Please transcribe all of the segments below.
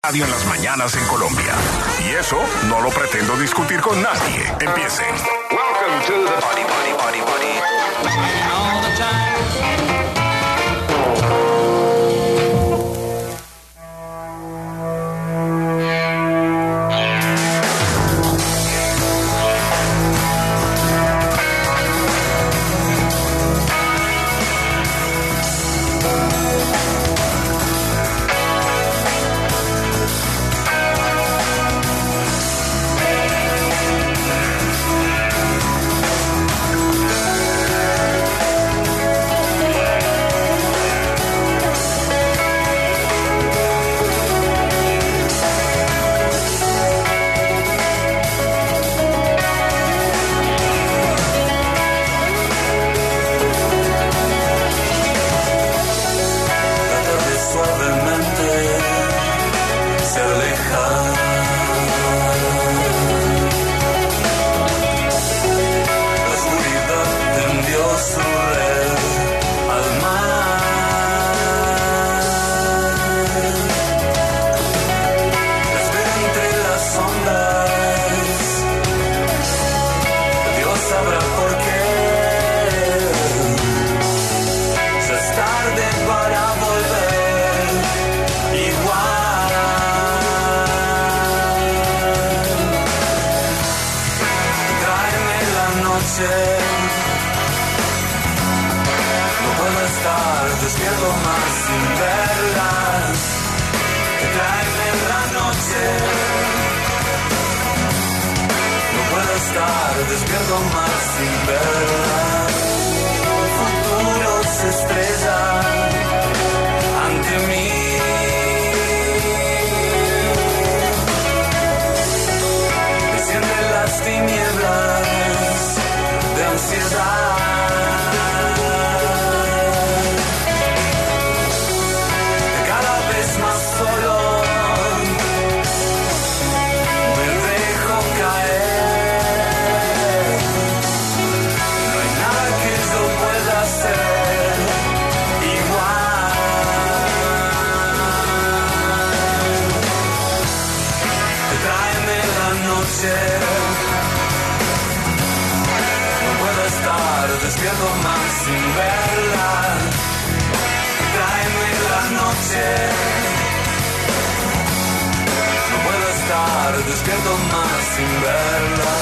Radio en las mañanas en Colombia. Y eso no lo pretendo discutir con nadie. Empiecen. Welcome to the Body, Body, Body, Body. All the time. Despierto más sin verla.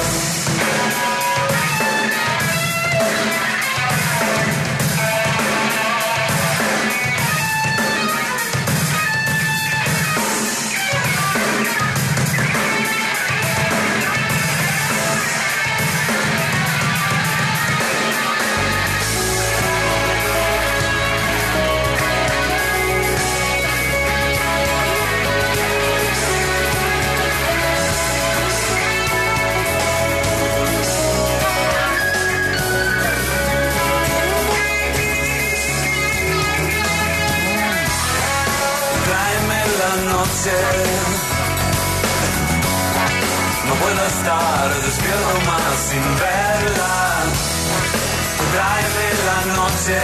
No puedo estar despierto más sin verla. Tráeme la noche.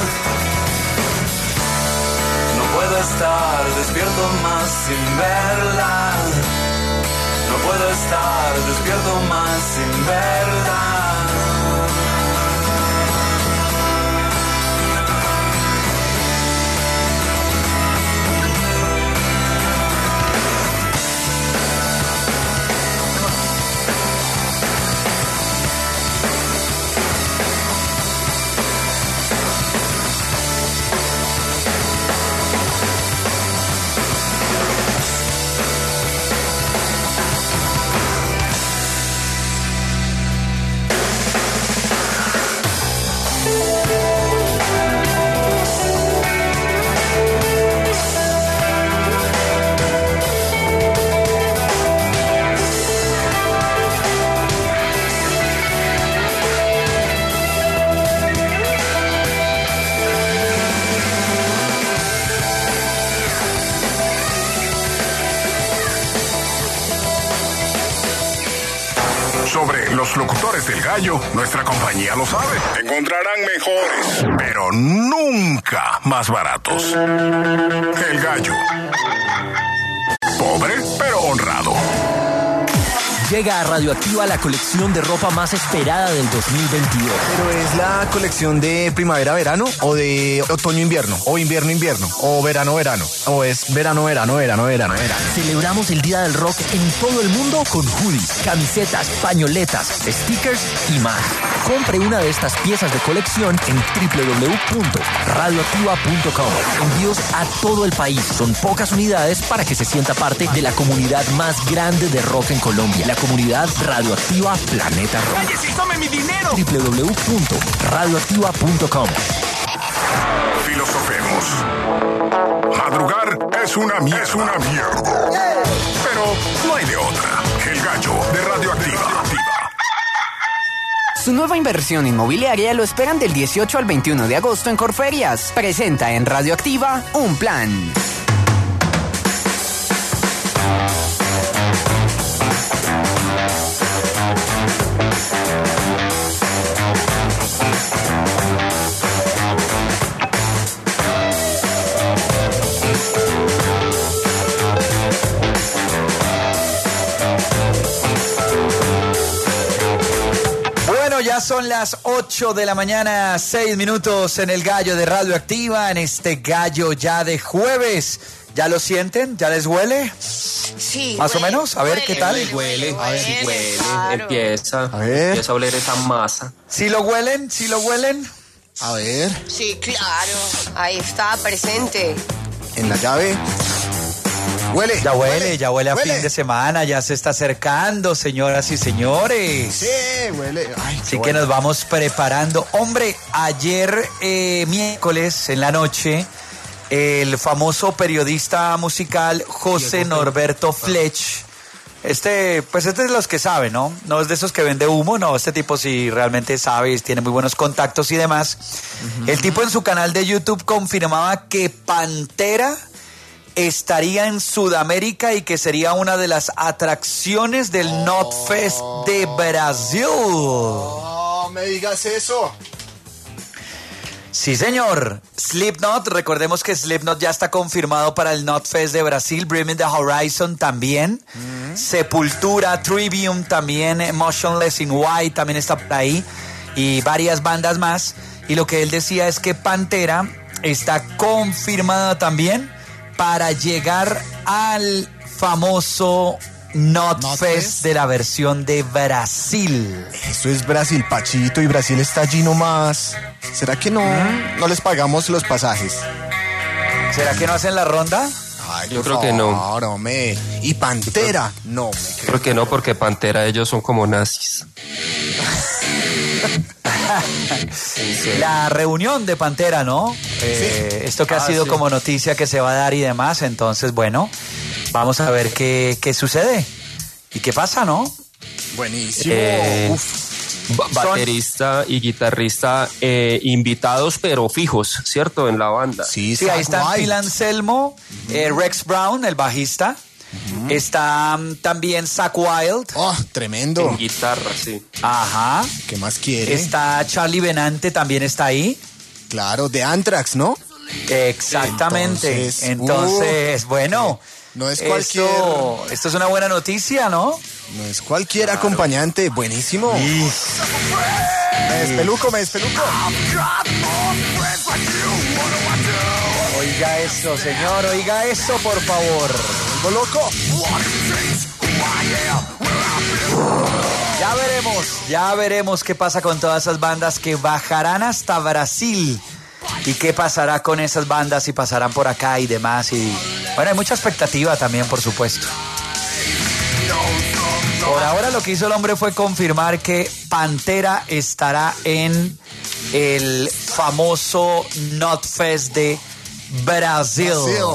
No puedo estar despierto más sin verla. No puedo estar despierto más sin verla. Sobre los locutores del Gallo, nuestra compañía lo sabe. Encontrarán mejores, pero nunca más baratos. El Gallo. pero honrado. Llega a Radioactiva la colección de ropa más esperada del 2022. ¿Pero es la colección de primavera-verano o de otoño-invierno? ¿O invierno-invierno? ¿O verano-verano? ¿O es verano-verano? Celebramos el Día del Rock en todo el mundo con hoodies, camisetas, pañoletas, stickers y más. Compre una de estas piezas de colección en www.radioactiva.com. Envíos a todo el país. Son pocas unidades para que se sienta parte de la comunidad más grande de rock en Colombia. La comunidad Radioactiva Planeta Rock. ¡Cállese y tome mi dinero! www.radioactiva.com. Filosofemos. Madrugar es una mierda. Pero no hay de otra. El gallo de Radioactiva. Su nueva inversión inmobiliaria lo esperan del 18 al 21 de agosto en Corferias. Presenta en Radioactiva un plan. Ya son las 8 de la mañana, 6 minutos en el gallo de Radioactiva, en este gallo ya de jueves. ¿Ya lo sienten? ¿Ya les huele? Sí. Más o menos, a ver huele, qué tal. Huele, claro. empieza a oler esa masa. ¿Sí lo huelen? ¿Sí lo huelen? A ver, Sí, claro. Ahí está, presente. en la llave. Huele. Ya huele a huele. fin de semana, ya se está acercando, señoras y señores. Sí, huele. Ay, Así que nos vamos preparando. Hombre, ayer miércoles en la noche, el famoso periodista musical José Norberto Flech, este es de los que sabe, ¿no? No es de esos que vende humo, no, este tipo sí realmente sabe, tiene muy buenos contactos y demás. El tipo en su canal de YouTube confirmaba que Pantera estaría en Sudamérica y que sería una de las atracciones del Notfest de Brasil. No me digas eso. Sí, señor. Slipknot, recordemos que Slipknot ya está confirmado para el Notfest de Brasil. Bring Me the Horizon también. Sepultura, Trivium también. Motionless in White también está por ahí. Y varias bandas más. Y lo que él decía es que Pantera está confirmada también para llegar al famoso Notfest de la versión de Brasil. Eso es Brasil, Pachito, y Brasil está allí nomás. ¿Será que no les pagamos los pasajes? ¿Será que no hacen la ronda? Ay, Yo creo que no. Ahora, hombre. Y Pantera, no. Creo que no, porque Pantera ellos son como nazis. La reunión de Pantera, ¿no? Esto que ha sido como noticia que se va a dar y demás. Entonces, bueno, vamos a ver qué sucede y qué pasa, ¿no? Buenísimo. Baterista y guitarrista invitados, pero fijos, ¿cierto? En la banda. Sí, ahí está Phil Anselmo, Rex Brown, el bajista. Está también Zakk Wylde. Oh, tremendo. En guitarra, sí. Ajá. ¿Qué más quiere? Está Charlie Benante, también está ahí. Claro, de Anthrax, ¿no? Exactamente. Entonces, bueno. No es cualquier... Esto es una buena noticia, ¿no? No es cualquier acompañante. Buenísimo. Me despeluco. Oiga eso, señor. Oiga eso, por favor. ¿Vuelvo loco? Ya veremos qué pasa con todas esas bandas que bajarán hasta Brasil. ¿Y qué pasará con esas bandas si pasarán por acá y demás? Y bueno, hay mucha expectativa también, por supuesto. Por ahora lo que hizo el hombre fue confirmar que Pantera estará en el famoso Notfest de Brasil.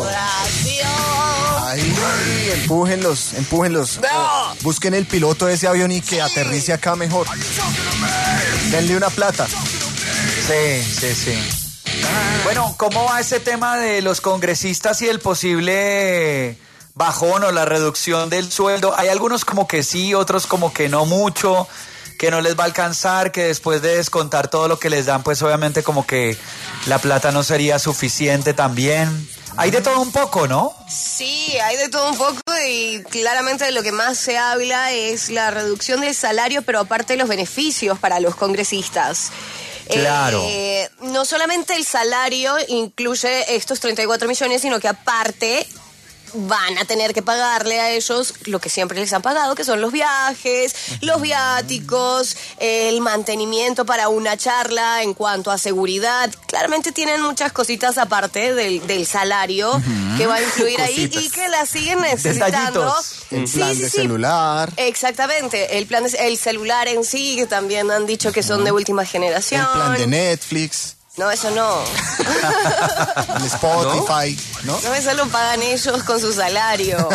Ay, empújenlos. Busquen el piloto de ese avión y que aterrice acá mejor. Denle una plata. Sí. Bueno, ¿cómo va ese tema de los congresistas y el posible bajón o la reducción del sueldo? Hay algunos como que sí, otros como que no mucho, que no les va a alcanzar, que después de descontar todo lo que les dan, pues obviamente como que la plata no sería suficiente también. Hay de todo un poco, ¿no? Sí, hay de todo un poco y claramente de lo que más se habla es la reducción del salario, pero aparte los beneficios para los congresistas. Claro. No solamente el salario incluye estos 34 millones, sino que aparte van a tener que pagarle a ellos lo que siempre les han pagado, que son los viajes, los viáticos, el mantenimiento para una charla en cuanto a seguridad. Claramente tienen muchas cositas aparte del salario que va a incluir ahí y que la siguen necesitando. Detallitos. El plan de celular. Exactamente, el celular en sí, que también han dicho que son de última generación. El plan de Netflix. No, eso no. El Spotify, ¿no? No, eso lo pagan ellos con su salario.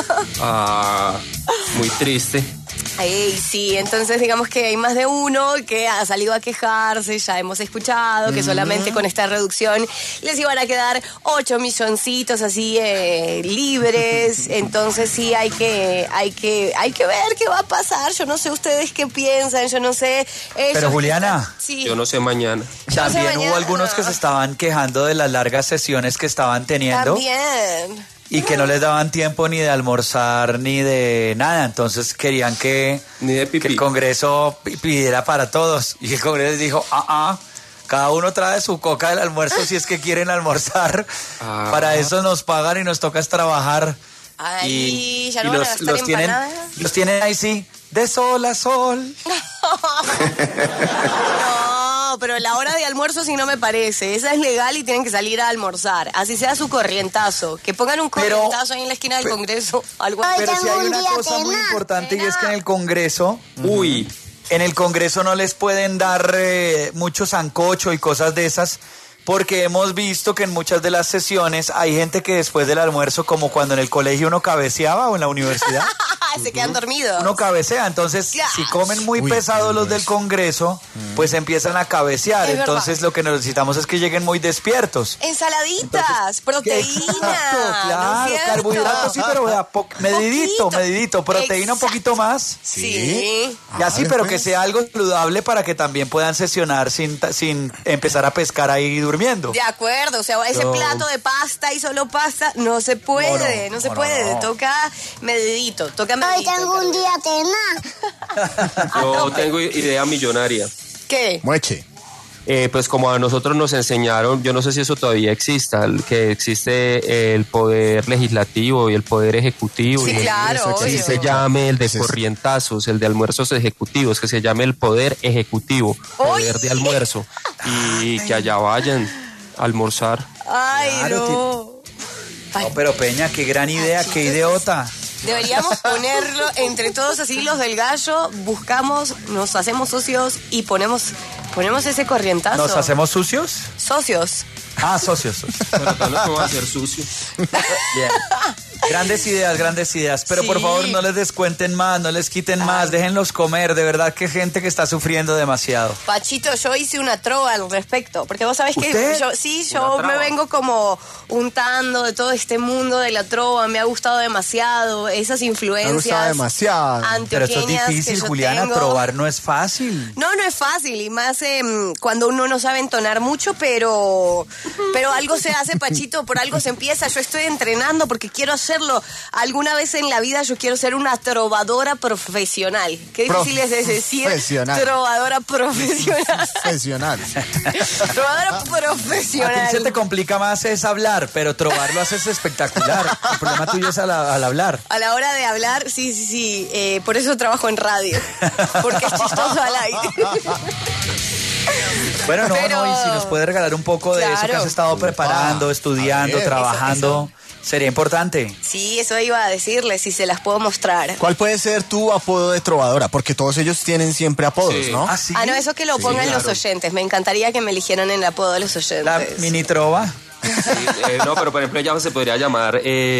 Muy triste. Ay, sí, entonces digamos que hay más de uno que ha salido a quejarse, ya hemos escuchado que solamente con esta reducción les iban a quedar 8 milloncitos así libres, entonces sí hay que ver qué va a pasar, yo no sé ustedes qué piensan, yo no sé... Pero Juliana, sí. Yo no sé mañana. también mañana. hubo algunos que se estaban quejando de las largas sesiones que estaban teniendo. También. Y que no les daban tiempo ni de almorzar ni de nada. Entonces querían que el Congreso pidiera para todos. Y el Congreso dijo, cada uno trae su coca del almuerzo si es que quieren almorzar. Para eso nos pagan y nos toca es trabajar. Ay, ya no van a gastar empanadas. Los tienen ahí sí, de sol a sol. No, pero la hora de almuerzo sí no me parece. Esa es legal y tienen que salir a almorzar. Así sea su corrientazo. Que pongan un corrientazo ahí en la esquina del Congreso. Algo así. Pero si hay una cosa muy importante y es que en el Congreso... Uy. En el Congreso no les pueden dar mucho sancocho y cosas de esas, porque hemos visto que en muchas de las sesiones hay gente que después del almuerzo, como cuando en el colegio uno cabeceaba o en la universidad, Se quedan dormidos. uno cabecea. Entonces, si comen muy pesado los del Congreso, pues empiezan a cabecear. Es Entonces, lo que necesitamos es que lleguen muy despiertos. Ensaladitas, proteína. Exacto, claro, ¿no es cierto? carbohidratos sí, pero vea, medidito, proteína un poquito más. Sí. Y así, pero que sea algo saludable para que también puedan sesionar sin empezar a pescar ahí durmiendo. De acuerdo, o sea, ese plato de pasta y solo pasta no se puede, no se puede. Toca medidito, Hoy tengo un día tema. Yo tengo idea millonaria. ¿Qué? Mueche. Pues como a nosotros nos enseñaron, yo no sé si eso todavía exista, que existe el poder legislativo y el poder ejecutivo. Sí, y claro, que obvio. se llame el de corrientazos, el de almuerzos ejecutivos, que se llame el poder ejecutivo, poder de almuerzo, y que allá vayan a almorzar. Ay, Claro, no. No, pero Peña, qué gran idea, qué idiota. Deberíamos ponerlo entre todos así los del gallo, buscamos, nos hacemos socios y ponemos ese corrientazo. ¿Nos hacemos sucios? Socios. Ah, socios. Pero tal vez no va a ser sucio. Bien. Grandes ideas. Pero Sí. por favor, no les descuenten más, no les quiten más, déjenlos comer. De verdad que gente que está sufriendo demasiado. Pachito, yo hice una trova al respecto, porque vos sabés que ¿Usted? yo me vengo como untando de todo este mundo de la trova, me ha gustado demasiado, esas Me gusta influencias demasiado. Pero esto es antioqueñas que difícil, yo Juliana, tengo. probar no es fácil. No es fácil, y más cuando uno no sabe entonar mucho, pero algo se hace, Pachito, por algo se empieza. Yo estoy entrenando porque quiero hacerlo. Alguna vez en la vida yo quiero ser una trovadora profesional. Qué difícil es decir Profesional. trovadora profesional. Profesional. Trovadora A ti profesional. se te complica más es hablar, pero trobar lo haces espectacular. El problema tuyo es al hablar. A la hora de hablar, sí. Por eso trabajo en radio. Porque es chistoso al aire. Bueno, Pero- y si nos puede regalar un poco de eso que Claro. has estado preparando, estudiando, a ver. trabajando, sería importante. Sí, eso iba a decirles, si se las puedo mostrar. ¿Cuál puede ser tu apodo de trovadora? Porque todos ellos tienen siempre apodos, Sí. ¿no? ¿Sí? Ah, no, eso que lo pongan claro. los oyentes. Me encantaría que me eligieran el apodo de los oyentes. La mini trova. Sí, no, pero por ejemplo ella se podría llamar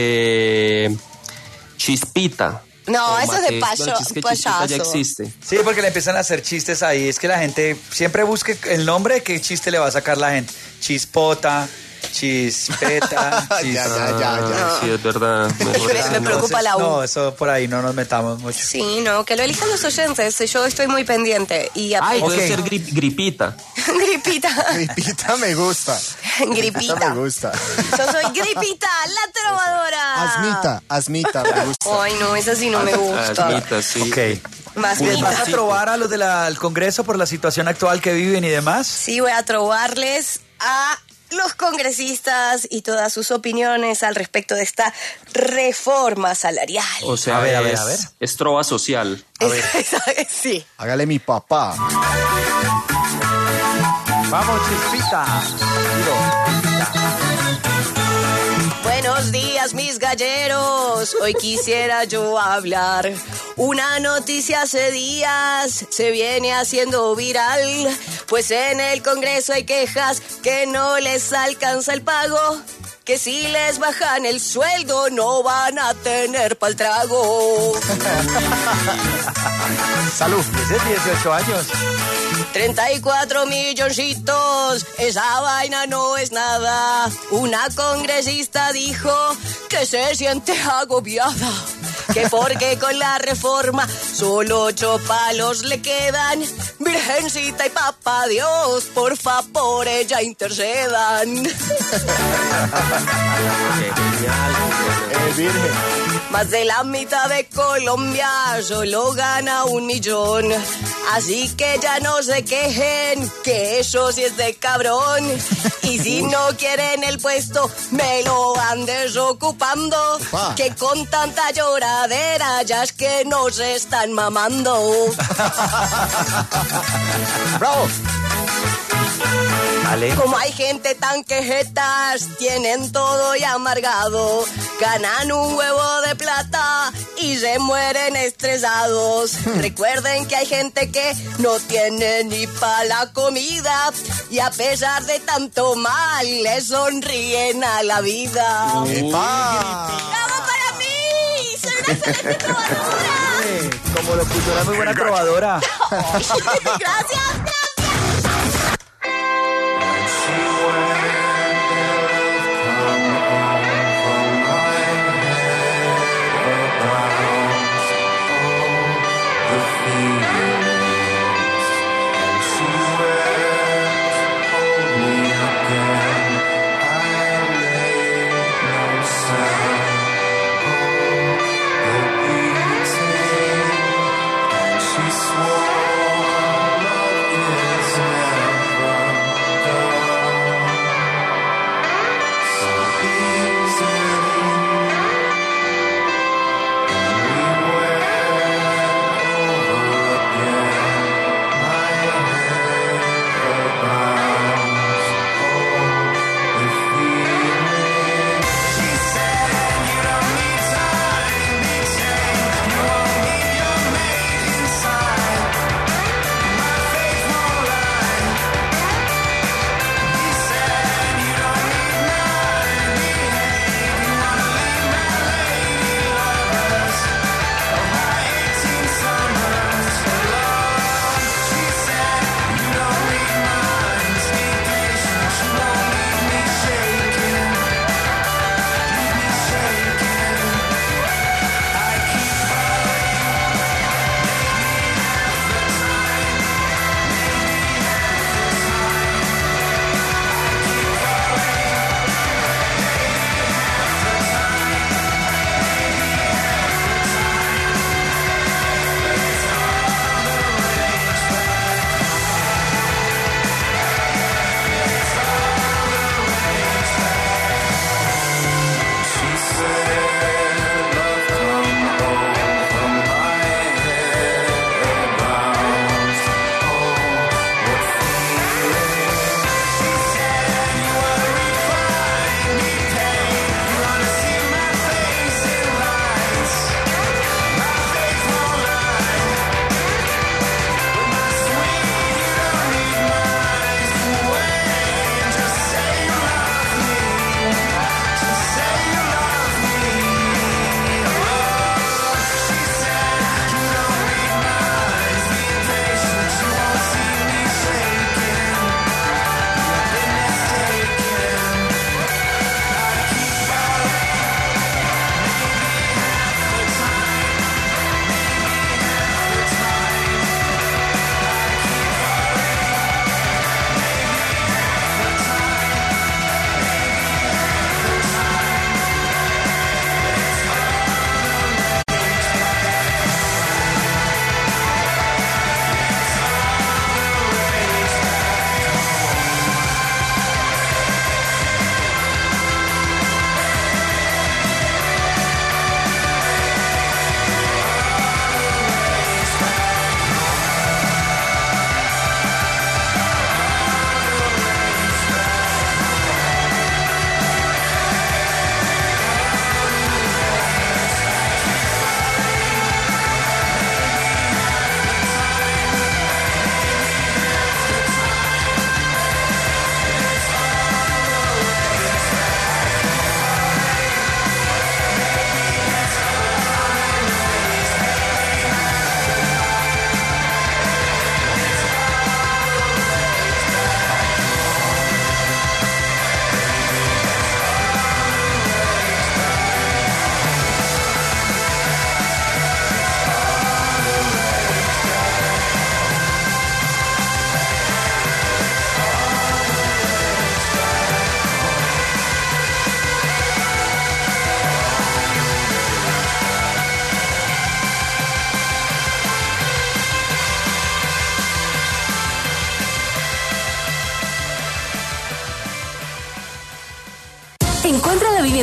Chispita. No, O eso es de Mate. No, es que Chispita ya payaso. existe. Sí, porque le empiezan a hacer chistes ahí. Es que la gente siempre busque el nombre, qué chiste le va a sacar la gente. Chispota, Chispeta. Ya. Sí, es verdad. Me preocupa la U. No, eso por ahí no nos metamos mucho. Sí, no, que lo elijan los oyentes. Yo estoy muy pendiente. Y Ay, Ok. puede ser gripita. Gripita. Gripita me gusta. Gripita. Me gusta. Yo soy Gripita, la trovadora. Asmita, me gusta. Ay, no, esa sí no me gusta. Asmita, sí. Ok. Más ¿Les gripita. vas a trobar a los del Congreso por la situación actual que viven y demás? Sí, voy a trobarles a los congresistas y todas sus opiniones al respecto de esta reforma salarial. O sea, A ver. es trova social. Sí. Hágale mi papá. Vamos, Chispita. Buenos días, mis galleros. Hoy quisiera yo hablar. Una noticia hace días se viene haciendo viral. Pues en el Congreso hay quejas que no les alcanza el pago. Que si les bajan el sueldo no van a tener pa'l trago. Salud. Ese es 18 años. 34 milloncitos, esa vaina no es nada. Una congresista dijo que se siente agobiada, que porque con la reforma solo 8 palos le quedan. Virgencita y papá Dios, por favor ella intercedan. Virgen. Más de la mitad de Colombia solo gana 1 millón. Así que ya no se quejen, que eso sí es de cabrón. Y si no quieren el puesto, me lo van desocupando. Upa. Que con tanta lloradera ya es que nos están mamando. ¡Bravo! Vale. Como hay gente tan quejetas, tienen todo y amargado. Ganan un huevo de plata y se mueren estresados. Recuerden que hay gente que no tiene ni para la comida y a pesar de tanto mal le sonríen a la vida. ¡Epa! ¡Bravo para mí! ¡Soy una excelente trovadora! Como locutora, muy buena trovadora. ¡Gracias! She swore love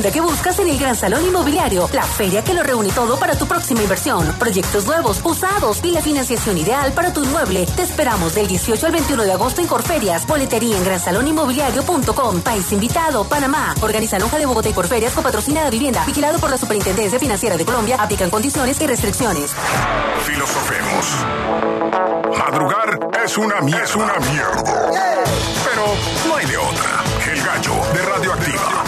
vivienda que buscas en el Gran Salón Inmobiliario, la feria que lo reúne todo para tu próxima inversión. Proyectos nuevos, usados y la financiación ideal para tu inmueble. Te esperamos del 18 al 21 de agosto en Corferias. Boletería en gransalóninmobiliario.com. País invitado, Panamá. Organiza Lonja de Bogotá y Corferias con patrocina de vivienda. Vigilado por la Superintendencia Financiera de Colombia. Aplican condiciones y restricciones. Filosofemos. Madrugar es una mierda. Pero no hay de otra. El gallo de Radioactiva.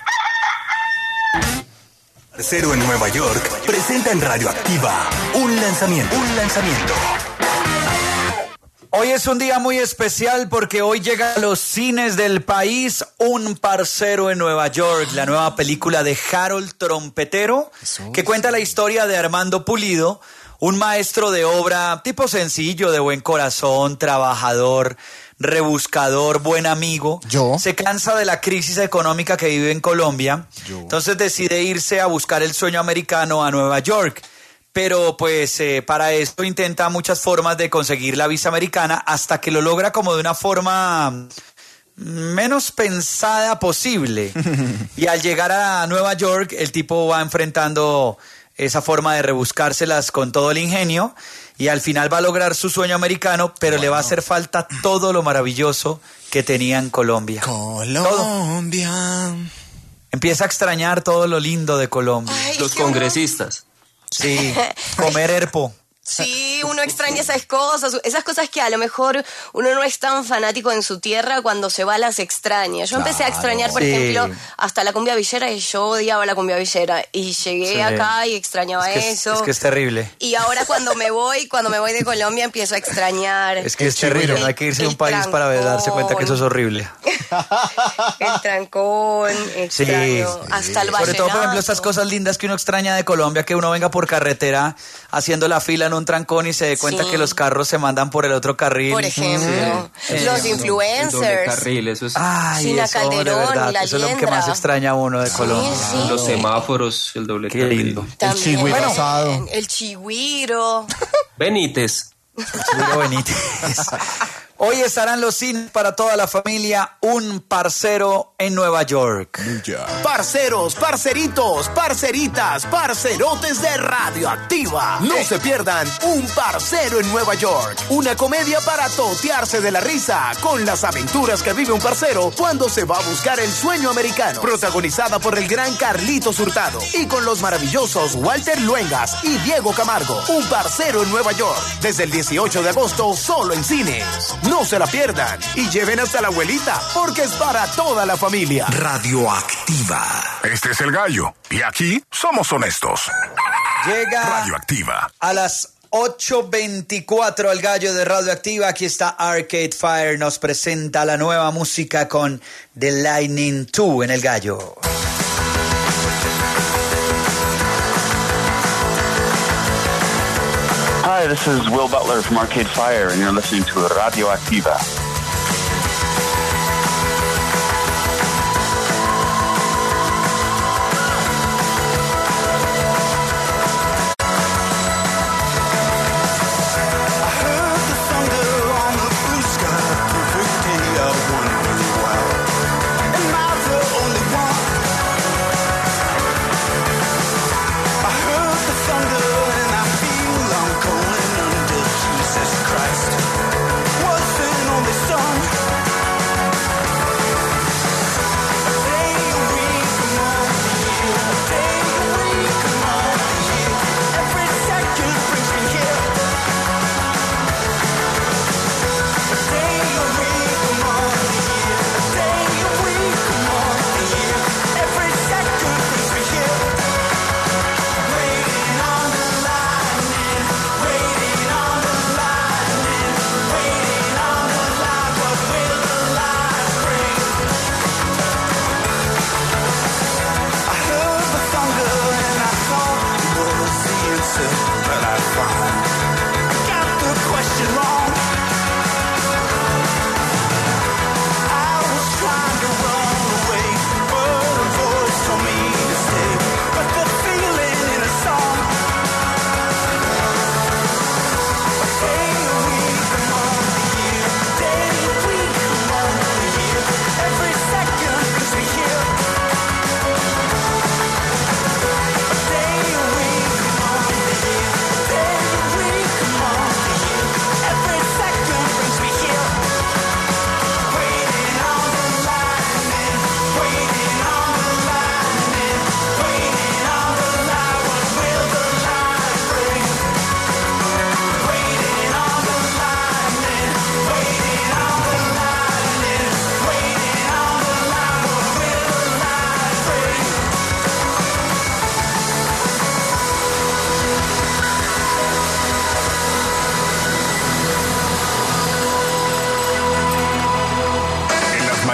Parcero en Nueva York presenta en Radioactiva un lanzamiento. Hoy es un día muy especial porque hoy llega a los cines del país Un Parcero en Nueva York, la nueva película de Harold Trompetero, que cuenta la historia de Armando Pulido, un maestro de obra tipo sencillo, de buen corazón, trabajador, rebuscador, buen amigo. Se cansa de la crisis económica que vive en Colombia, entonces decide irse a buscar el sueño americano a Nueva York. Pero pues para esto intenta muchas formas de conseguir la visa americana hasta que lo logra como de una forma menos pensada posible. Y al llegar a Nueva York, el tipo va enfrentando esa forma de rebuscárselas con todo el ingenio y al final va a lograr su sueño americano, pero le va a hacer falta todo lo maravilloso que tenía en Colombia. Colombia. Todo. Empieza a extrañar todo lo lindo de Colombia. Ay, los congresistas. Sí, comer herpo. Sí, uno extraña esas cosas que a lo mejor uno no es tan fanático en su tierra, cuando se va las extraña. Yo empecé a extrañar, por ejemplo, hasta la cumbia villera, y yo odiaba la cumbia villera. Y llegué acá y extrañaba eso. Es que es terrible. Y ahora cuando me voy de Colombia empiezo a extrañar. Es que es terrible, no hay que irse a un país para darse cuenta que eso es horrible. El trancón, extraño, hasta el vallenato. Sobre todo, por ejemplo, estas cosas lindas que uno extraña de Colombia, que uno venga por carretera haciendo la fila en un trancón y se dé cuenta que los carros se mandan por el otro carril. Por ejemplo, los influencers. Carril, eso es. Sina Calderón, la eso es lo que más extraña uno de Colombia. Sí. Los semáforos, el doble Qué carril. lindo. El chigüiro asado. El chigüiro. Benítez. Chigüiro Benítez. Hoy estarán los cines para toda la familia Un Parcero en Nueva York. Parceros, parceritos, parceritas, parcerotes de Radioactiva. No se pierdan Un Parcero en Nueva York. Una comedia para totearse de la risa con las aventuras que vive un parcero cuando se va a buscar el sueño americano. Protagonizada por el gran Carlitos Hurtado y con los maravillosos Walter Luengas y Diego Camargo. Un Parcero en Nueva York. Desde el 18 de agosto solo en cines. No se la pierdan y lleven hasta la abuelita porque es para toda la familia. Radioactiva. Este es el gallo y aquí somos honestos. Llega Radioactiva. a las 8:24 el gallo de Radioactiva. Aquí está Arcade Fire. Nos presenta la nueva música con The Lightning 2 en el gallo. Hi, this is Will Butler from Arcade Fire, and you're listening to Radioactiva. On this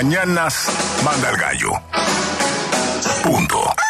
mañanas manda el gallo. Punto.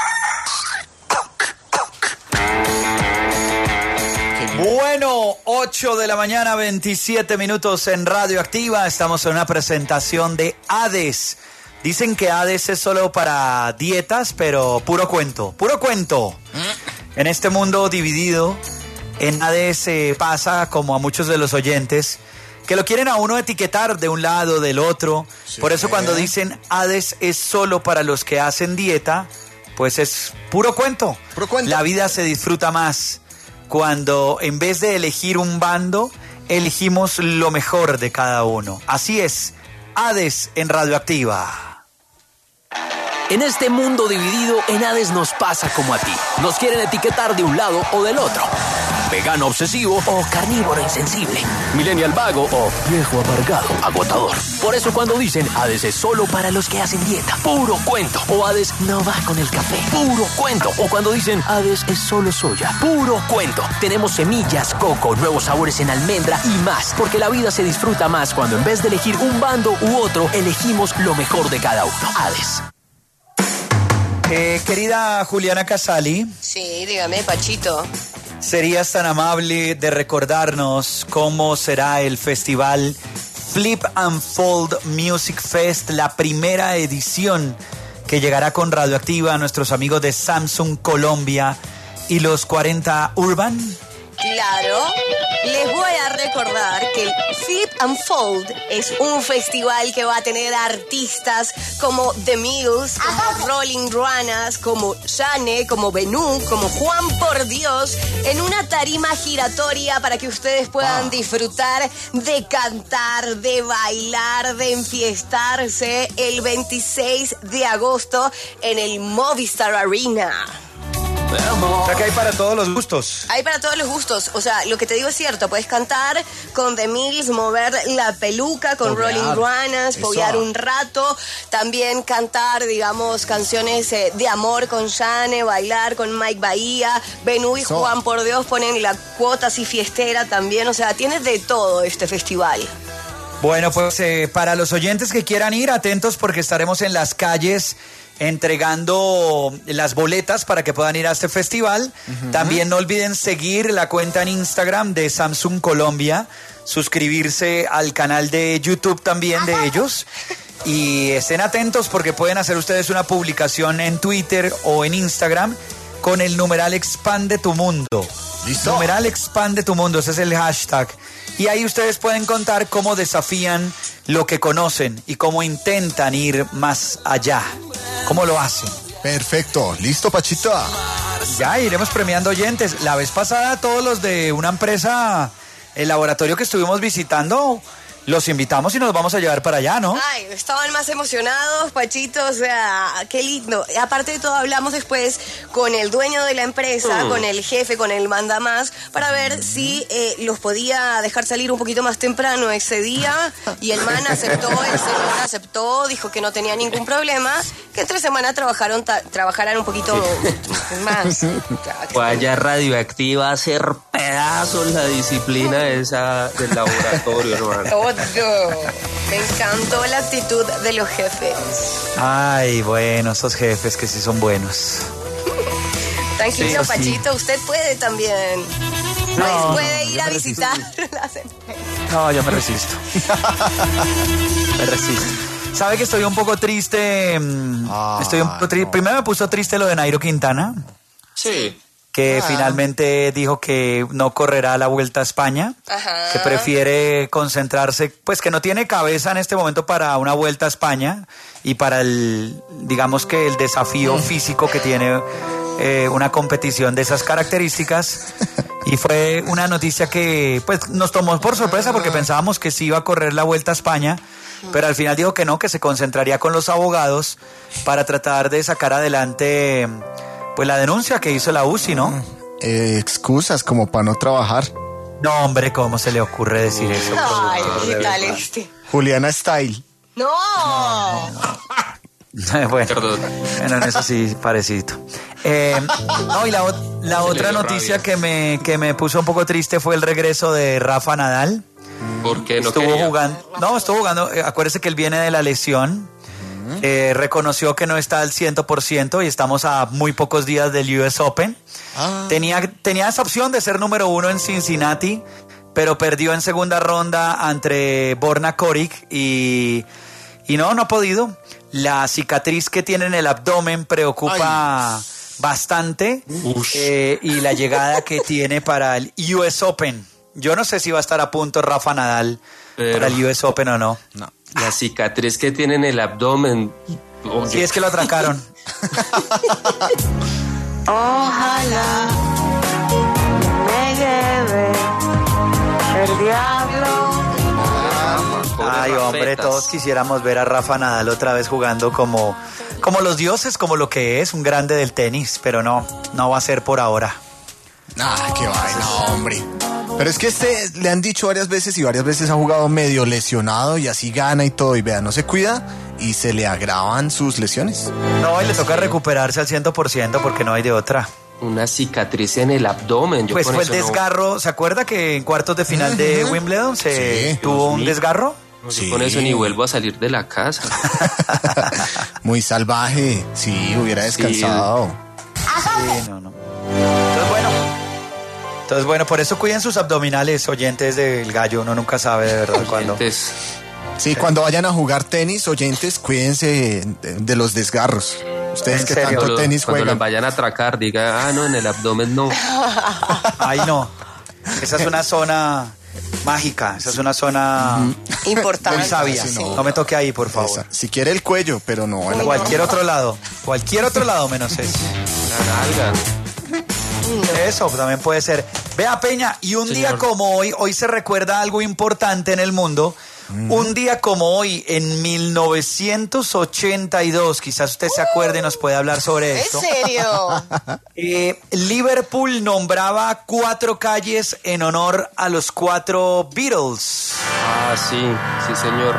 Bueno, 8 de la mañana, 27 minutos en Radio Activa. Estamos en una presentación de Hades. Dicen que Hades es solo para dietas, pero puro cuento, puro cuento. En este mundo dividido, en Hades pasa como a muchos de los oyentes, que lo quieren a uno etiquetar de un lado, del otro. Sí. Por eso cuando dicen Hades es solo para los que hacen dieta, pues es puro cuento. Puro cuento. La vida se disfruta más cuando en vez de elegir un bando, elegimos lo mejor de cada uno. Así es, Hades en Radioactiva. En este mundo dividido, en Hades nos pasa como a ti. Nos quieren etiquetar de un lado o del otro. Vegano obsesivo o carnívoro insensible. Millennial vago o viejo amargado, agotador. Por eso cuando dicen Hades es solo para los que hacen dieta, puro cuento. O Hades no va con el café, puro cuento. O cuando dicen Hades es solo soya, puro cuento. Tenemos semillas, coco, nuevos sabores en almendra y más. Porque la vida se disfruta más cuando en vez de elegir un bando u otro, elegimos lo mejor de cada uno. Hades. Querida Juliana Casali. Sí, dígame, Pachito. ¿Serías tan amable de recordarnos cómo será el festival Flip and Fold Music Fest, la primera edición que llegará con Radioactiva a nuestros amigos de Samsung Colombia y los 40 Urban? Claro, les voy a recordar que el Flip and Fold es un festival que va a tener artistas como The Mills, como Rolling Ruanas, como Shane, como Benú, como Juan por Dios, en una tarima giratoria para que ustedes puedan disfrutar de cantar, de bailar, de enfiestarse el 26 de agosto en el Movistar Arena. O sea que hay para todos los gustos. Hay para todos los gustos. O sea, lo que te digo es cierto. Puedes cantar con The Mills, mover la peluca con Rolling Ruanas, pollar un rato. También cantar, digamos, canciones de amor con Shane, bailar con Mike Bahía. Benú y Juan por Dios ponen la cuota así fiestera también. O sea, tienes de todo este festival. Bueno, pues para los oyentes que quieran ir, atentos porque estaremos en las calles entregando las boletas para que puedan ir a este festival. También no olviden seguir la cuenta en Instagram de Samsung Colombia, suscribirse al canal de YouTube también de ellos y estén atentos porque pueden hacer ustedes una publicación en Twitter o en Instagram con el numeral Expande tu Mundo. ¿Listo? Numeral Expande tu Mundo, ese es el hashtag. Y ahí ustedes pueden contar cómo desafían lo que conocen y cómo intentan ir más allá. ¿Cómo lo hacen? Perfecto. ¿Listo, Pachito? Ya iremos premiando oyentes. La vez pasada todos los de una empresa, el laboratorio que estuvimos visitando, los invitamos y nos vamos a llevar para allá, ¿no? Ay, estaban más emocionados, Pachito, o sea, qué lindo. Aparte de todo, hablamos después con el dueño de la empresa, con el jefe, con el mandamás, para ver si los podía dejar salir un poquito más temprano ese día. Y el man aceptó, el señor aceptó, dijo que no tenía ningún problema, que entre semana trabajaran un poquito más. Vaya Radioactiva a hacer pedazos la disciplina esa del laboratorio, hermano. Me encantó la actitud de los jefes. Ay, bueno, esos jefes que sí son buenos. Tranquilo, sí, Pachito, usted puede también. No, puede ir a visitar. No, yo me resisto. Me resisto. ¿Sabe que estoy un poco triste? Estoy un poco triste. Primero me puso triste lo de Nairo Quintana. Sí. Que finalmente dijo que no correrá la Vuelta a España, que prefiere concentrarse, pues que no tiene cabeza en este momento para una Vuelta a España y para el, digamos que el desafío físico que tiene una competición de esas características. Y fue una noticia que pues nos tomó por sorpresa porque pensábamos que sí iba a correr la Vuelta a España, pero al final dijo que no, que se concentraría con los abogados para tratar de sacar adelante pues la denuncia que hizo la UCI, ¿no? Excusas como para no trabajar. No, hombre, ¿cómo se le ocurre decir eso? Ay, ¿qué tal este? Juliana Style. ¡No! Bueno, en eso sí, parecido. No, y la otra noticia que me puso un poco triste fue el regreso de Rafa Nadal. ¿Por qué no estuvo jugando. Acuérdese que él viene de la lesión. Reconoció que no está al 100% y estamos a muy pocos días del US Open. Tenía esa opción de ser número 1 en Cincinnati, pero perdió en segunda ronda ante Borna Coric y no ha podido. La cicatriz que tiene en el abdomen preocupa bastante y la llegada que tiene para el US Open. Yo no sé si va a estar a punto Rafa Nadal para el US Open o no. La cicatriz que tiene en el abdomen. Sí, es que lo atracaron. Ojalá me lleve el diablo. Ay, hombre, todos quisiéramos ver a Rafa Nadal otra vez jugando como los dioses, como lo que es, un grande del tenis, pero no va a ser por ahora. Qué vaina, hombre. Pero es que le han dicho varias veces y varias veces ha jugado medio lesionado y así gana y todo. Y vea, no se cuida y se le agravan sus lesiones. No, y le toca recuperarse al 100% porque no hay de otra. Una cicatriz en el abdomen. Pues fue el desgarro. ¿Se acuerda que en cuartos de final de Wimbledon tuvo un desgarro? Sí. Con eso ni vuelvo a salir de la casa. Muy salvaje. Sí, hubiera descansado. Sí, no. Entonces, bueno, por eso cuiden sus abdominales, oyentes del gallo. Uno nunca sabe de verdad cuándo. Sí, cuando vayan a jugar tenis, oyentes, cuídense de los desgarros. Ustedes que tanto tenis juegan. Cuando los vayan a atracar, diga, no, en el abdomen no. Ay, no. Esa es una zona mágica, esa es una zona importante. Muy sabia. No me toque ahí, por favor. Si quiere el cuello, pero no. Cualquier otro lado menos ese. La nalga. Eso también puede ser. Vea, Peña, y un día como hoy se recuerda algo importante en el mundo. Un día como hoy, en 1982, quizás usted se acuerde y nos puede hablar sobre esto. ¿En serio? Liverpool nombraba 4 calles en honor a los 4 Beatles. Sí, señor.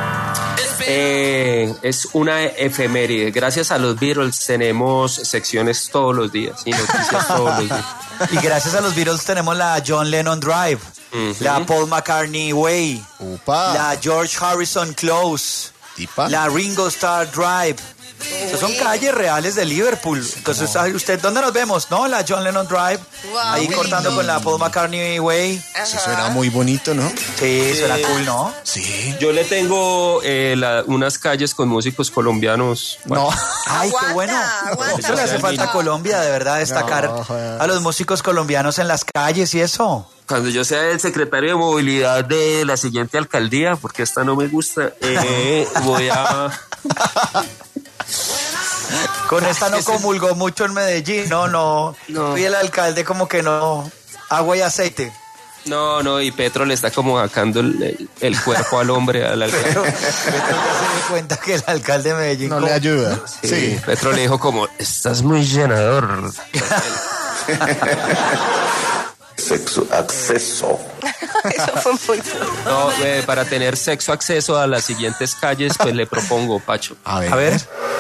Es una efeméride. Gracias a los Beatles tenemos secciones todos los días y noticias todos los días. Y gracias a los Beatles tenemos la John Lennon Drive, la Paul McCartney Way, la George Harrison Close, la Ringo Starr Drive. Esas son calles reales de Liverpool. Entonces, ¿usted dónde nos vemos? ¿No? La John Lennon Drive. Ahí cortando con la Paul McCartney Way. Eso suena muy bonito, ¿no? Sí, suena cool, ¿no? Sí. Yo le tengo unas calles con músicos colombianos. Bueno. No. Ay, qué bueno. Eso le hace falta a Colombia, de verdad, destacar a los músicos colombianos en las calles y eso. Cuando yo sea el secretario de movilidad de la siguiente alcaldía, porque esta no me gusta, voy a... Con esta no comulgó mucho en Medellín, no. Y el alcalde como que no, agua y aceite. No, y Petro le está como sacando el cuerpo al hombre, al alcalde. Petro ya se dio cuenta que el alcalde de Medellín no le ayuda. Sí, Petro le dijo como, estás muy llenador. Sexo acceso. Eso fue muy fuerte. No, para tener sexo acceso a las siguientes calles, pues le propongo, Pacho. A ver.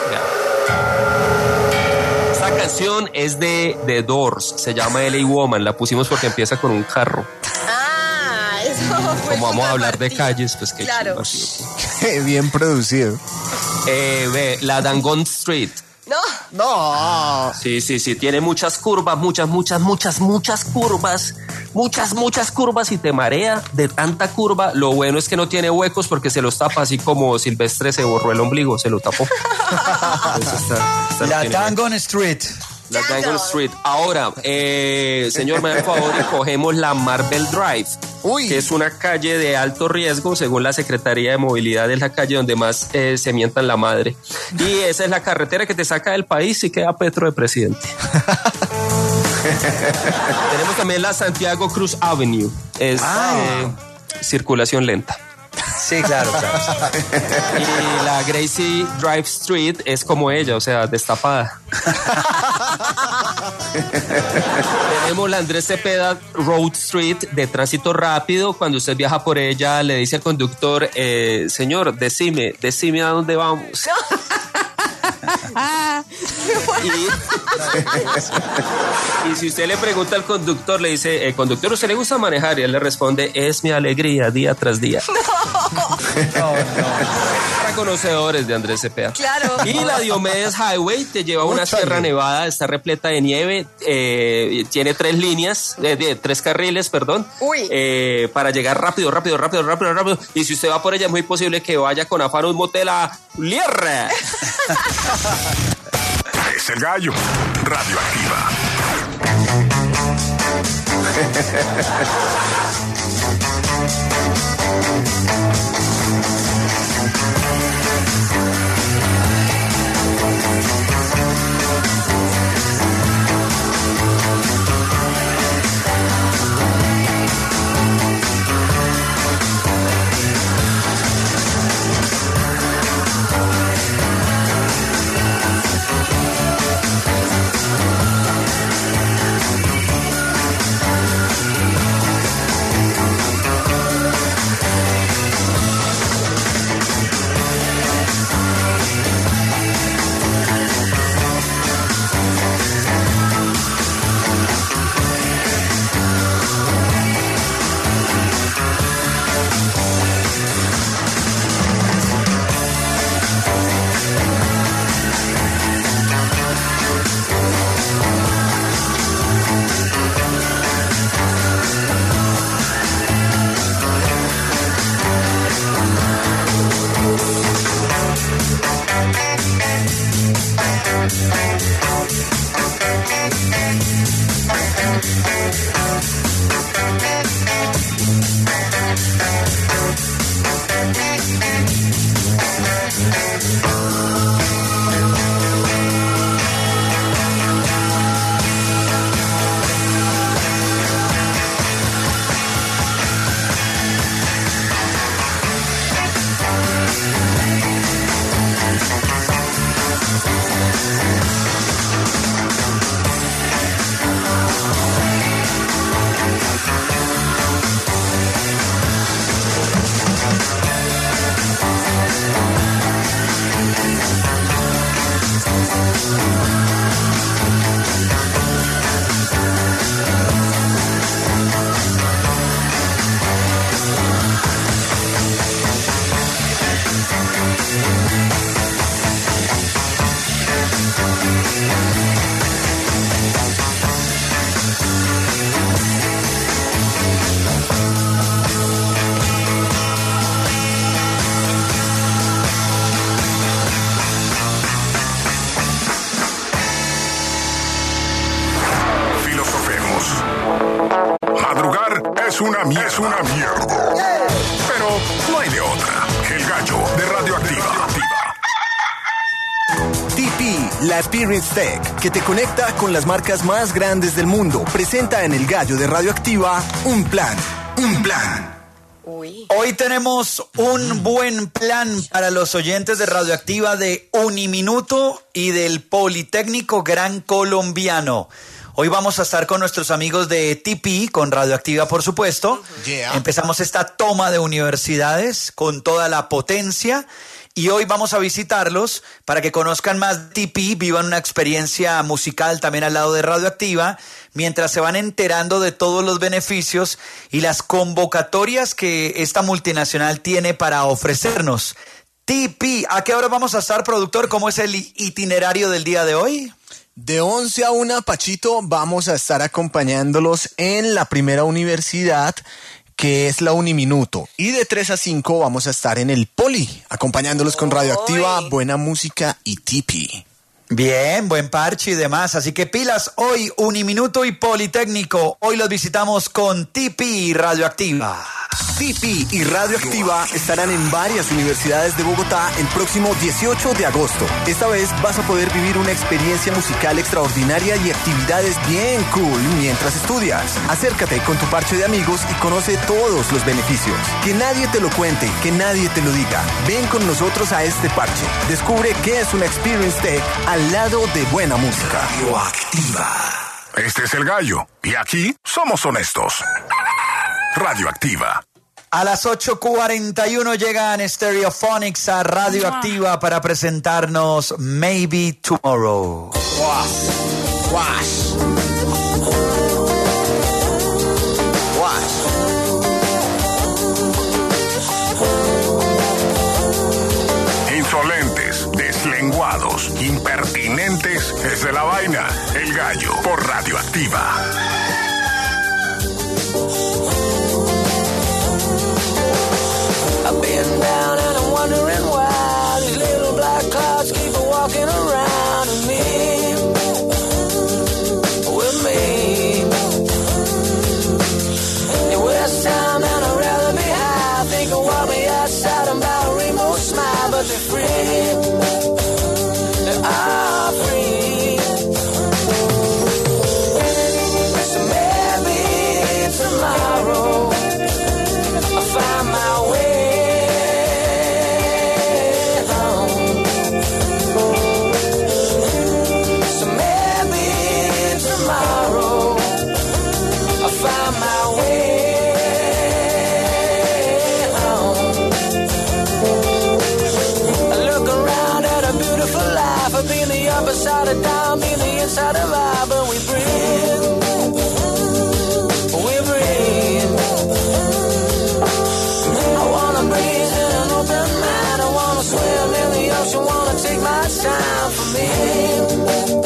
Esta canción es de The Doors, se llama LA Woman, la pusimos porque empieza con un carro. Eso fue. Como vamos a hablar de calles, pues qué claro. Qué bien producido. La Dangon Street. No. Sí, tiene muchas curvas, muchas curvas. Muchas curvas y te marea de tanta curva. Lo bueno es que no tiene huecos porque se los tapa, así como Silvestre se borró el ombligo, se lo tapó. La Dangon Street. La Dangon Street. Ahora, señor, me da el favor y cogemos la Marble Drive, que es una calle de alto riesgo, según la Secretaría de Movilidad, es la calle donde más se mientan la madre. Y esa es la carretera que te saca del país y queda Petro de presidente. Tenemos también la Santiago Cruz Avenue, es circulación lenta. Sí, claro. Y la Gracie Drive Street es como ella, o sea, destapada. Tenemos la Andrés Cepeda Road Street de tránsito rápido. Cuando usted viaja por ella, le dice al conductor, señor, decime a dónde vamos. Y si usted le pregunta al conductor, le dice, conductor, ¿usted le gusta manejar? Y él le responde, es mi alegría día tras día. No. Para conocedores de Andrés Cepeda. Claro. Y la Diomedes Highway te lleva a una sierra nevada, está repleta de nieve, tiene 3 líneas, 3 carriles, perdón, para llegar rápido. Y si usted va por ella, es muy posible que vaya con afán a un motel a Lierre. Es el gallo. Radioactiva. Una mierda. Pero no hay de otra. El gallo de Radioactiva. TP, la Experience Tech, que te conecta con las marcas más grandes del mundo, presenta en el gallo de Radioactiva un plan. Hoy tenemos un buen plan para los oyentes de Radioactiva de Uniminuto y del Politécnico Gran Colombiano. Hoy vamos a estar con nuestros amigos de TP, con Radioactiva, por supuesto. Yeah. Empezamos esta toma de universidades con toda la potencia y hoy vamos a visitarlos para que conozcan más de TP, vivan una experiencia musical también al lado de Radioactiva, mientras se van enterando de todos los beneficios y las convocatorias que esta multinacional tiene para ofrecernos. TP, ¿a qué hora vamos a estar, productor? ¿Cómo es el itinerario del día de hoy? De 11 a 1, Pachito, vamos a estar acompañándolos en la primera universidad, que es la Uniminuto. Y de 3 a 5 vamos a estar en el Poli, acompañándolos con Radioactiva, buena música y tipi. Bien, buen parche y demás. Así que pilas, hoy Uniminuto y Politécnico. Hoy los visitamos con TP y Radioactiva. TP y Radioactiva estarán en varias universidades de Bogotá el próximo 18 de agosto. Esta vez vas a poder vivir una experiencia musical extraordinaria y actividades bien cool mientras estudias. Acércate con tu parche de amigos y conoce todos los beneficios. Que nadie te lo cuente, que nadie te lo diga. Ven con nosotros a este parche. Descubre qué es una Experience Tech al lado de buena música. Radioactiva. Este es el gallo y aquí somos honestos. Radioactiva. A las 8:41 llegan Stereophonics a Radioactiva para presentarnos Maybe Tomorrow. Insolentes, deslenguados, impertinentes, es de la vaina. El Gallo por Radioactiva. I've been down and I'm wondering why these little black clouds keep walking around with me. In West Town and I'd rather be high. Think of what me outside about a rainbow smile, but they're free. They are free. So maybe tomorrow I'll find my way. Find my way home. I look around at a beautiful life. I've been the upside of down, been the inside of I, but we breathe. We breathe. I wanna breathe in an open mind. I wanna swim in the ocean, wanna take my time for me.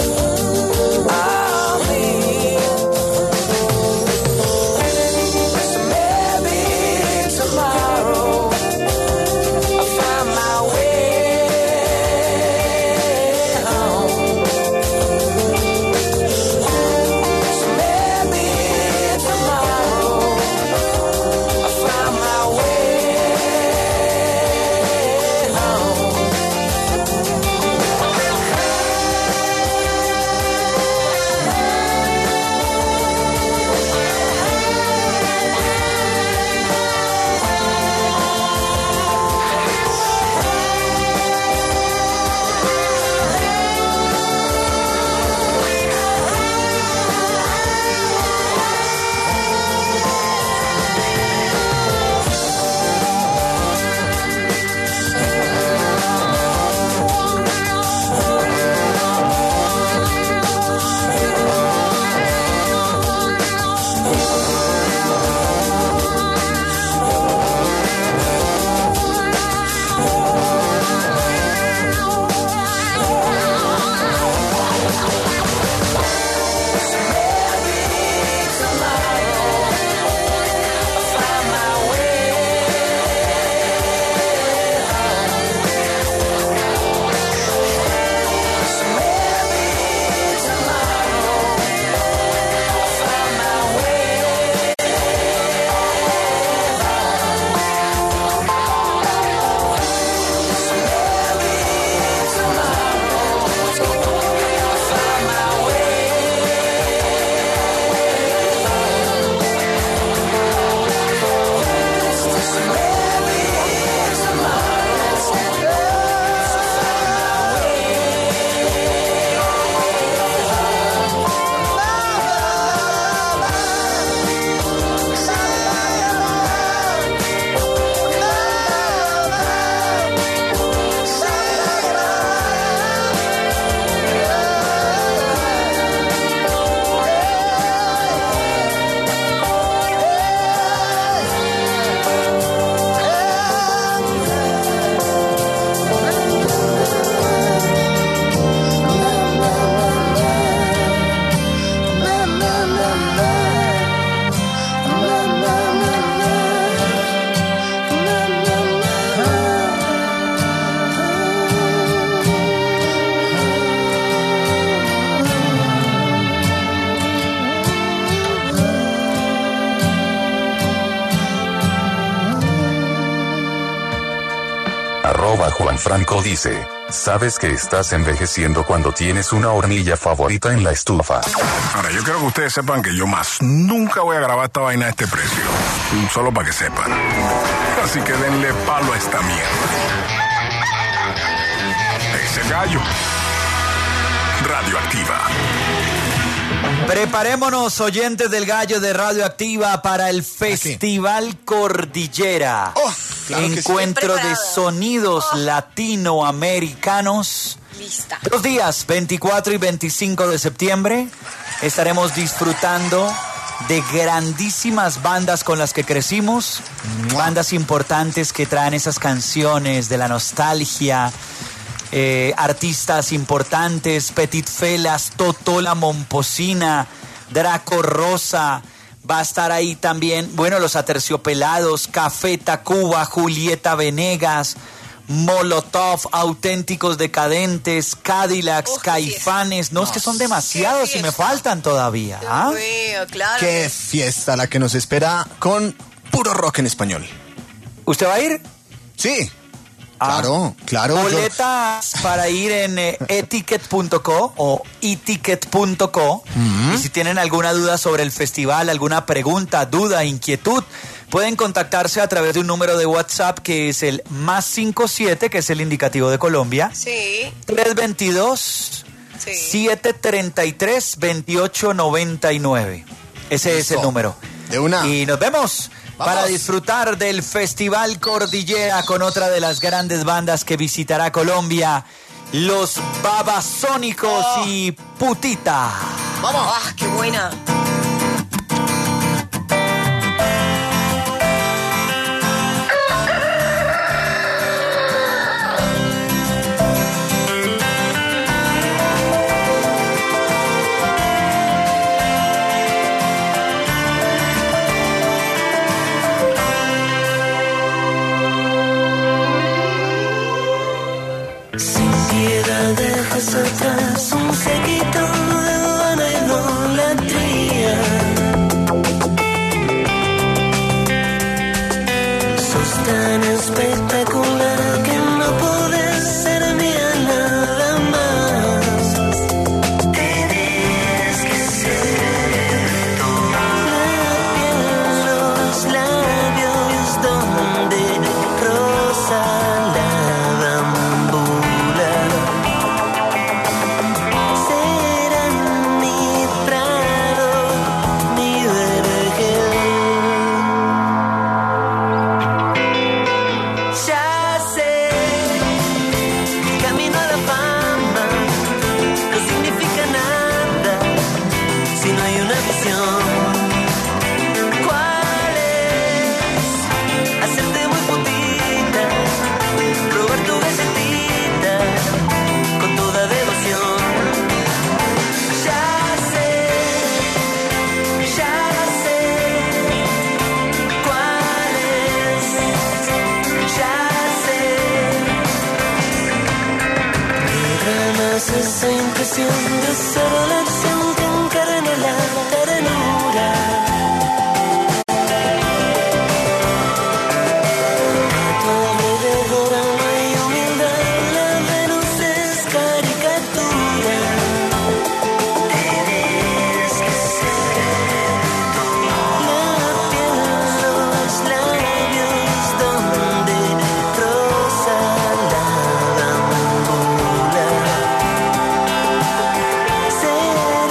Juan Franco dice, ¿sabes que estás envejeciendo cuando tienes una hornilla favorita en la estufa? Ahora, yo quiero que ustedes sepan que yo más nunca voy a grabar esta vaina a este precio. Solo para que sepan. Así que denle palo a esta mierda. Es el Gallo. Radioactiva. Preparémonos, oyentes del Gallo de Radioactiva, para el Festival Cordillera. Claro que sí. Encuentro de sonidos latinoamericanos. Lista. 2 días, 24 y 25 de septiembre, estaremos disfrutando de grandísimas bandas con las que crecimos, bandas importantes que traen esas canciones de la nostalgia, artistas importantes, Petit Felas, Totó la Momposina, Draco Rosa, va a estar ahí también, bueno, Los Aterciopelados, Café Tacuba, Julieta Venegas, Molotov, Auténticos Decadentes, Cadillacs, Caifanes. No, es que son demasiados y me faltan todavía. ¿Ah? Mío, claro. Qué fiesta la que nos espera con puro rock en español. ¿Usted va a ir? Sí. Claro. Boletas para ir en eticket.co o eticket.co. Y si tienen alguna duda sobre el festival, alguna pregunta, duda, inquietud, pueden contactarse a través de un número de WhatsApp que es el +57, que es el indicativo de Colombia. Sí. 322 733 2899. Ese es el número. De una. Y nos vemos. Vamos. Para disfrutar del Festival Cordillera con otra de las grandes bandas que visitará Colombia, los Babasónicos y Putita. ¡Vamos! ¡Ah, qué buena! Dejas atrás un séquito de vana idolatría. Sos tan espectacular que no podés ser mía nada más. Tienes que ser la piel, los labios donde rosa la bambula. Esa impresión de ser la acción que encarna la ternura. A tu alrededor no hay humildad, la Venus es caricatura. Tienes que ser la piel, los labios donde rosa la bambula.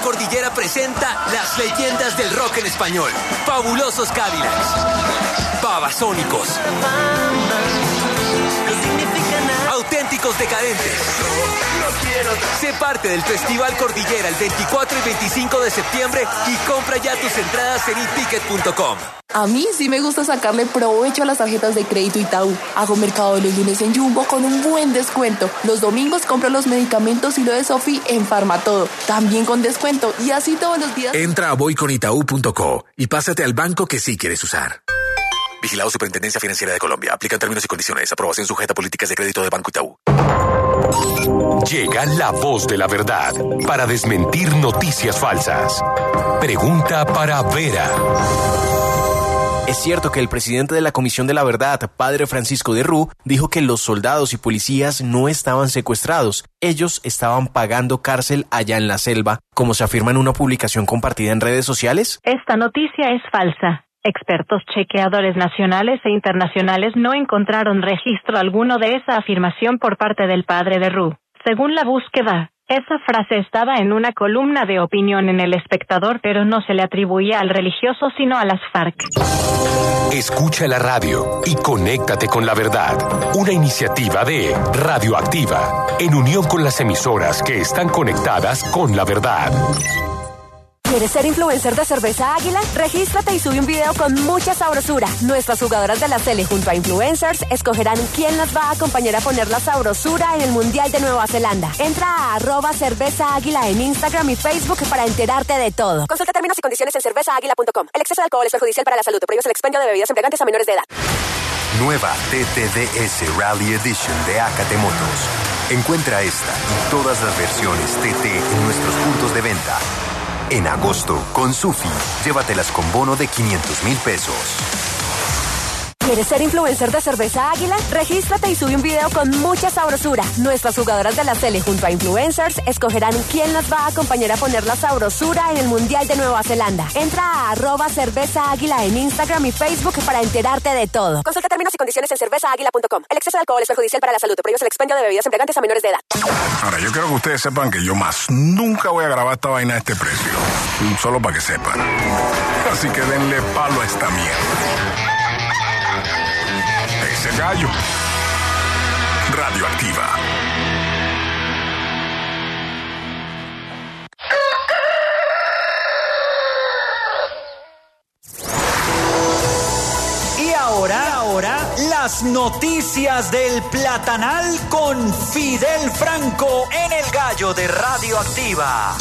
Cordillera presenta las leyendas del rock en español. Fabulosos Cadillacs, Babasónicos, Auténticos Decadentes. Sé parte del Festival Cordillera el 24 y 25 de septiembre y compra ya tus entradas en iticket.com. A mí sí me gusta sacarle provecho a las tarjetas de crédito Itaú. Hago mercado los lunes en Jumbo con un buen descuento. Los domingos compro los medicamentos y lo de Sofi en Farmatodo, también con descuento, y así todos los días. Entra a voyconitaú.co y pásate al banco que sí quieres usar. Vigilado Superintendencia Financiera de Colombia. Aplican términos y condiciones. Aprobación sujeta a políticas de crédito de Banco Itaú. Llega la voz de la verdad para desmentir noticias falsas. Pregunta para Vera. Es cierto que el presidente de la Comisión de la Verdad, padre Francisco de Rú, dijo que los soldados y policías no estaban secuestrados. Ellos estaban pagando cárcel allá en la selva, como se afirma en una publicación compartida en redes sociales. Esta noticia es falsa. Expertos chequeadores nacionales e internacionales no encontraron registro alguno de esa afirmación por parte del padre de Rú. Según la búsqueda, esa frase estaba en una columna de opinión en El Espectador, pero no se le atribuía al religioso, sino a las FARC. Escucha la radio y conéctate con la verdad. Una iniciativa de Radioactiva, en unión con las emisoras que están conectadas con la verdad. ¿Quieres ser influencer de Cerveza Águila? Regístrate y sube un video con mucha sabrosura. Nuestras jugadoras de la Sele junto a influencers escogerán quién las va a acompañar a poner la sabrosura en el Mundial de Nueva Zelanda. Entra a @Cerveza Águila en Instagram y Facebook para enterarte de todo. Consulta términos y condiciones en cervezaáguila.com. El exceso de alcohol es perjudicial para la salud. Prohíbe el expendio de bebidas embriagantes a menores de edad. Nueva TTDS Rally Edition de Acate Motos. Encuentra esta y todas las versiones TT en nuestros puntos de venta. En agosto, con Sufi, llévatelas con bono de 500,000 pesos. ¿Quieres ser influencer de Cerveza Águila? Regístrate y sube un video con mucha sabrosura. Nuestras jugadoras de la Sele junto a influencers escogerán quién las va a acompañar a poner la sabrosura en el Mundial de Nueva Zelanda. Entra a @Cerveza Águila en Instagram y Facebook para enterarte de todo. Consulta términos y condiciones en cervezaáguila.com. El exceso de alcohol es perjudicial para la salud. Prohíbe el expendio de bebidas embriagantes a menores de edad. Ahora, yo quiero que ustedes sepan que yo más nunca voy a grabar esta vaina a este precio. Solo para que sepan. Así que denle palo a esta mierda. Ese gallo. Radioactiva. Y ahora, las noticias del Platanal con Fidel Franco en el Gallo de Radioactiva.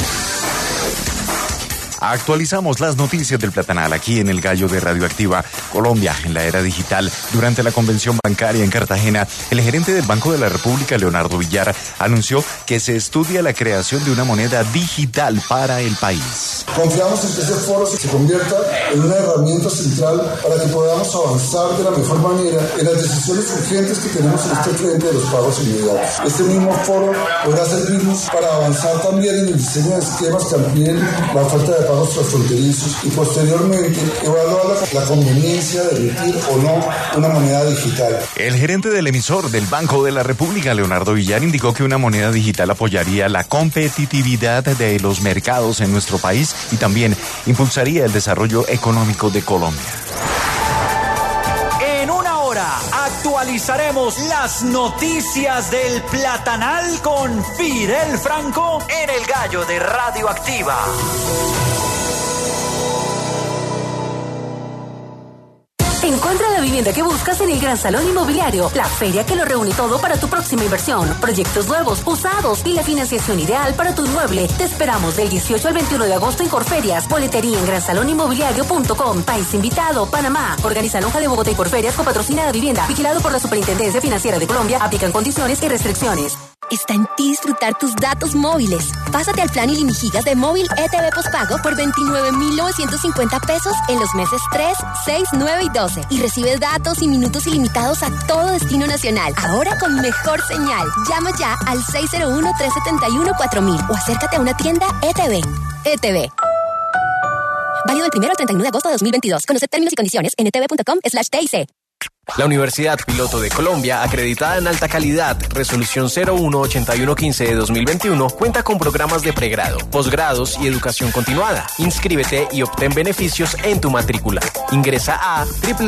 Actualizamos las noticias del Platanal aquí en el Gallo de Radioactiva. Colombia en la era digital. Durante la convención bancaria en Cartagena, el gerente del Banco de la República, Leonardo Villar, anunció que se estudia la creación de una moneda digital para el país. Confiamos en que ese foro se convierta en una herramienta central para que podamos avanzar de la mejor manera en las decisiones urgentes que tenemos en este frente de los pagos inmediatos. Este mismo foro podrá servirnos para avanzar también en el diseño de esquemas que amplíen la oferta de pagos transfronterizos y posteriormente evaluar la conveniencia de emitir o no una moneda digital. El gerente del emisor del Banco de la República, Leonardo Villar, indicó que una moneda digital apoyaría la competitividad de los mercados en nuestro país y también impulsaría el desarrollo económico de Colombia. En una hora actualizaremos las noticias del Platanal con Fidel Franco en el Gallo de Radioactiva. Encuentra la vivienda que buscas en el Gran Salón Inmobiliario, la feria que lo reúne todo para tu próxima inversión. Proyectos nuevos, usados y la financiación ideal para tu inmueble. Te esperamos del 18 al 21 de agosto en Corferias. Boletería en gransalonimobiliario.com. País invitado, Panamá. Organiza Lonja de Bogotá y Corferias con patrocina de vivienda. Vigilado por la Superintendencia Financiera de Colombia. Aplican condiciones y restricciones. Está en ti disfrutar tus datos móviles. Pásate al plan iliminigigas de móvil ETV postpago por 29,950 pesos en los meses 3, 6, 9 y 12. Y recibes datos y minutos ilimitados a todo destino nacional. Ahora con mejor señal. Llama ya al 601-371-4000 o acércate a una tienda ETV. ETV. Válido del 1 al 31 de agosto de 2022. Conoce términos y condiciones en etv.com/TIC. La Universidad Piloto de Colombia, acreditada en alta calidad, resolución 018115 de 2021, cuenta con programas de pregrado, posgrados y educación continuada. Inscríbete y obtén beneficios en tu matrícula. Ingresa a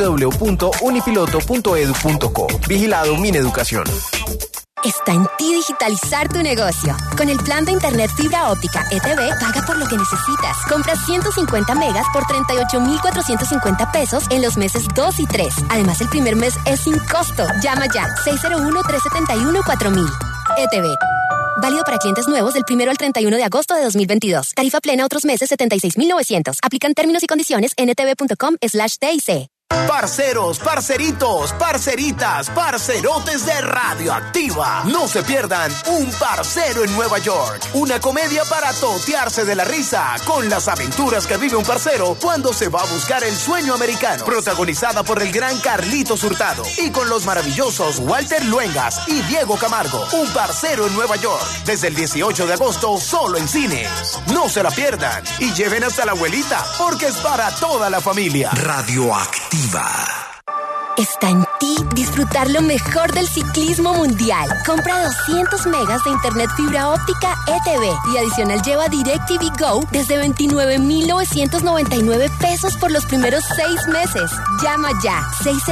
www.unipiloto.edu.co. Vigilado Mineducación. Está en ti digitalizar tu negocio. Con el plan de internet fibra óptica ETV, paga por lo que necesitas. Compra 150 megas por 38,450 pesos en los meses 2 y 3. Además, el primer mes es sin costo. Llama ya, 601-371-4000. ETV. Válido para clientes nuevos del 1 al 31 de agosto de 2022. Tarifa plena otros meses 76,900. Aplican términos y condiciones en etv.com/TIC. Parceros, parceritos, parceritas, parcerotes de Radioactiva. No se pierdan Un Parcero en Nueva York. Una comedia para totearse de la risa con las aventuras que vive un parcero cuando se va a buscar el sueño americano. Protagonizada por el gran Carlitos Hurtado y con los maravillosos Walter Luengas y Diego Camargo. Un Parcero en Nueva York. Desde el 18 de agosto solo en cines. No se la pierdan y lleven hasta la abuelita porque es para toda la familia. Radioactiva. Está en ti disfrutar lo mejor del ciclismo mundial. Compra 200 megas de internet fibra óptica ETV y adicional lleva DirecTV Go desde 29,999 pesos por los primeros 6 meses. Llama ya,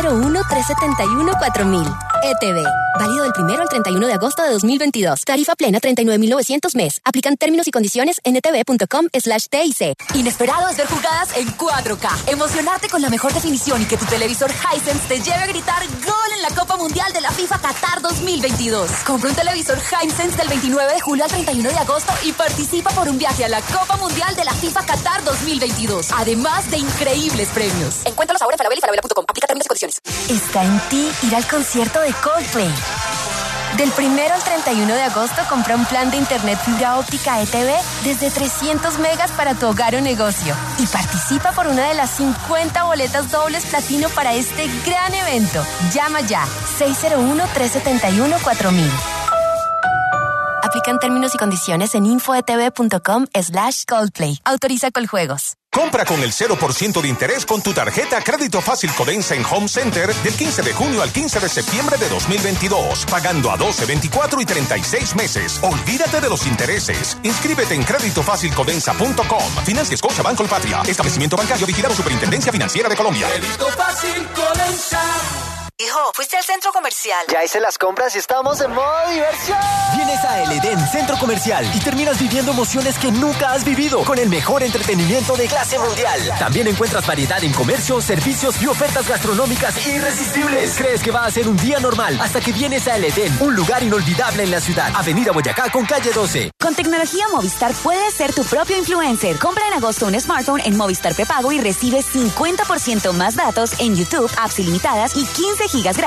601-371-4000. ETV. Válido del 1 al 31 de agosto de 2022. Tarifa plena 39,900 mes. Aplican términos y condiciones en etv.com/TIC. Inesperado es ver jugadas en 4K. Emocionarte con la mejor definición y que tu televisor Hisense te lleve a gritar ¡gol! En la Copa Mundial de la FIFA Qatar 2022. Compra un televisor Hisense del 29 de julio al 31 de agosto y participa por un viaje a la Copa Mundial de la FIFA Qatar 2022. Además de increíbles premios. Encuéntralos ahora en Falabella y falabella.com. Aplica términos y condiciones. Está en ti ir al concierto de Coldplay. Del 1 al 31 de agosto compra un plan de internet fibra óptica ETV desde 300 megas para tu hogar o negocio y participa por una de las 50 boletas dobles platino para este gran evento. Llama ya, 601-371-4000. Aplican términos y condiciones en infoetv.com/Coldplay. Autoriza Coljuegos. Compra con el 0% de interés con tu tarjeta Crédito Fácil Codensa en Home Center del 15 de junio al 15 de septiembre de 2022, pagando a 12, 24 y 36 meses. Olvídate de los intereses. Inscríbete en creditofacilcodensa.com. Financia Scotiabank Colpatria. Establecimiento bancario vigilado Superintendencia Financiera de Colombia. Crédito Fácil Codensa. Hijo, ¿fuiste al centro comercial? Ya hice las compras y estamos en modo diversión. Vienes a El Edén Centro Comercial y terminas viviendo emociones que nunca has vivido con el mejor entretenimiento de clase mundial. También encuentras variedad en comercio, servicios y ofertas gastronómicas irresistibles. Crees que va a ser un día normal hasta que vienes a El Edén, un lugar inolvidable en la ciudad. Avenida Boyacá con calle 12. Con tecnología Movistar puedes ser tu propio influencer. Compra en agosto un smartphone en Movistar prepago y recibe 50% más datos en YouTube, apps ilimitadas y 15 GB